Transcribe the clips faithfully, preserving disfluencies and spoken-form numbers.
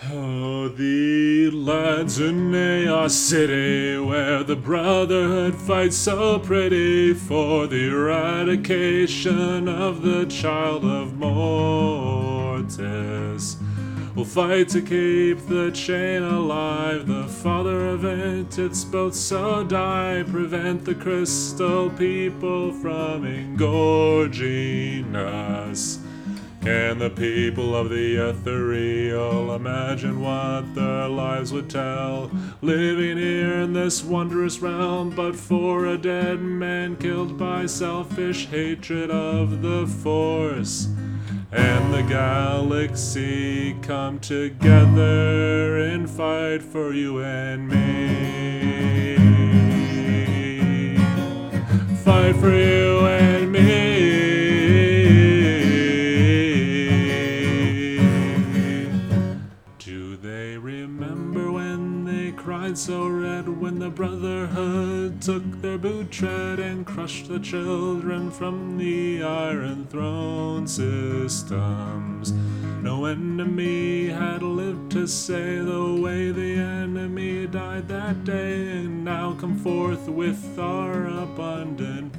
Oh, the lads in Chaos City, where the Brotherhood fights so pretty for the eradication of the child of Mortis. We'll fight to keep the chain alive, the father of it, it's both so die, prevent the crystal people from engorging us. Can the people of the ethereal imagine what their lives would tell, living here in this wondrous realm, but for a dead man killed by selfish hatred of the Force? And the galaxy come together and fight for you and me. Fight for you and me. Cried so red when the Brotherhood took their boot tread and crushed the children from the Iron Throne systems. No enemy had lived to say the way the enemy died that day, and now come forth with our abundant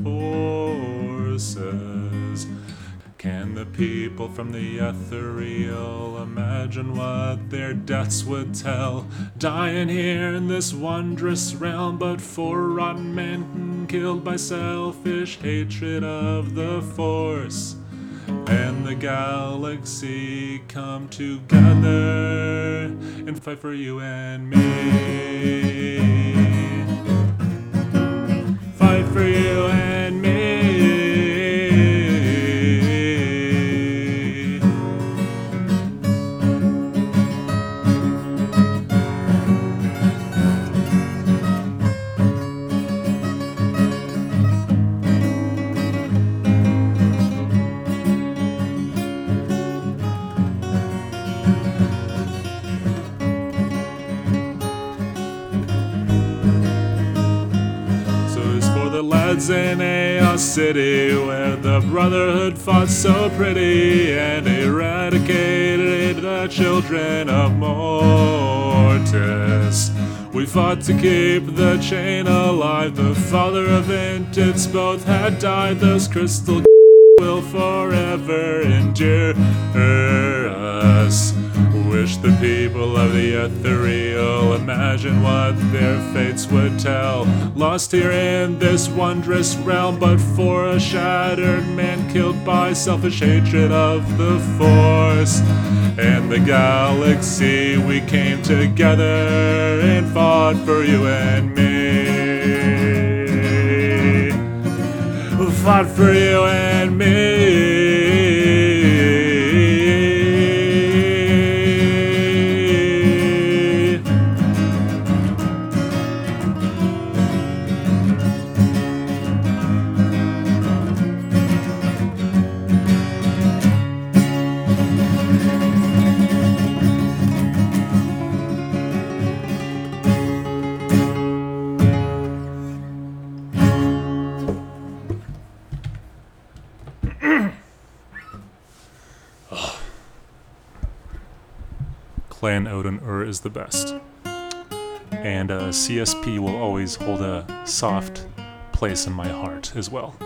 forces. Can the people from the ethereal imagine what their deaths would tell, dying here in this wondrous realm, but for rotten men killed by selfish hatred of the Force? And the galaxy come together and fight for you and me. Fight for you and me. Lads in Chaos City, where the Brotherhood fought so pretty and eradicated the children of Mortis. We fought to keep the chain alive, the father of Intits both had died, those crystal will forever endure us. Wish the people of the ethereal imagine what their fates would tell, lost here in this wondrous realm, but for a shattered man killed by selfish hatred of the Force. And the galaxy we came together and fought for you and me. Fought for you and me. Clan Odin Ur is the best. And uh, C S P will always hold a soft place in my heart as well.